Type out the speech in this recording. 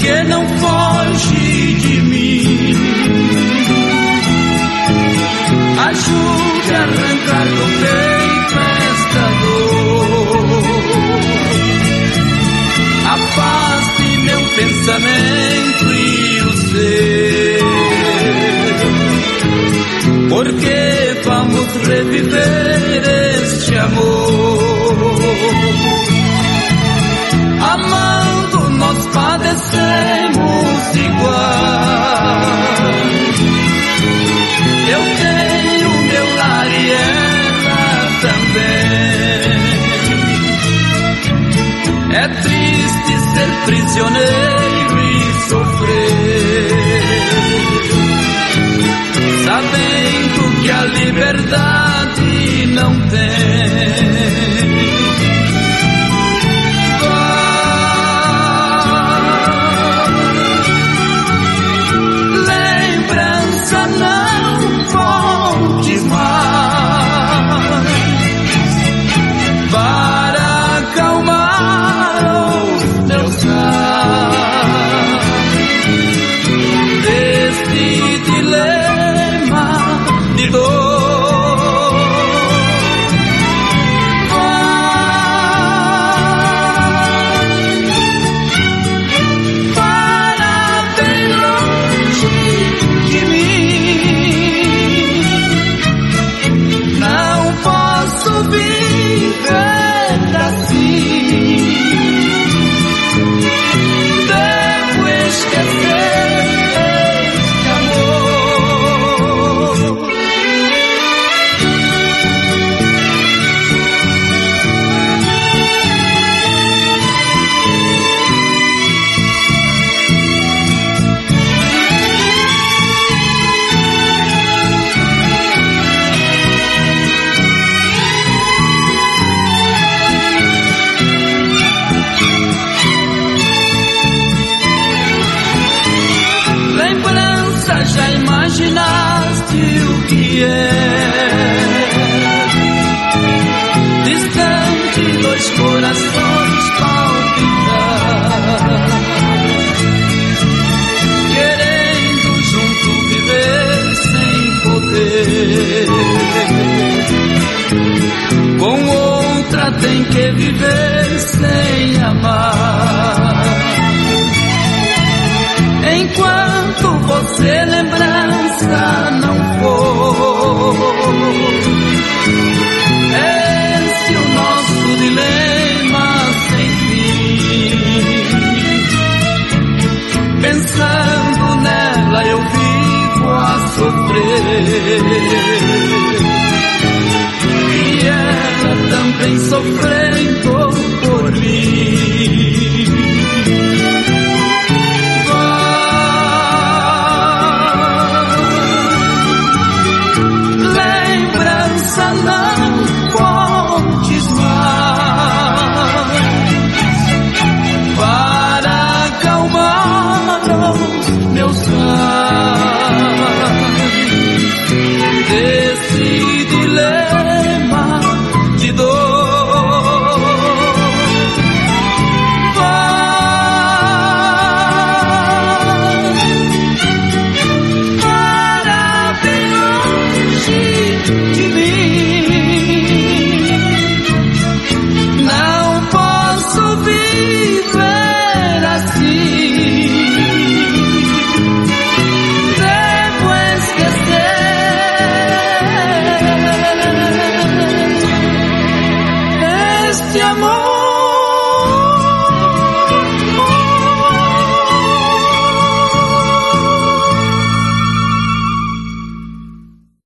que não foge de mim. Ajude a arrancar do peito esta dor. Afaste meu pensamento e o seu, porque vamos reviver este amor. Amando nós padecemos igual. Eu tenho meu lar e ela também. É triste ser prisioneiro e sofrer, sabendo que a liberdade não tem. Já imaginaste o que é? Distante, dois corações palpitar, querendo junto viver sem poder. Com outra tem que viver sem amar. Enquanto você lembrança não for, esse é o nosso dilema sem fim. Pensando nela eu vivo a sofrer, e ela também sofrendo por mim. Não contes mais para acalmar os meus sonhos desse dilema de dor. Para bem longe de mim. Amor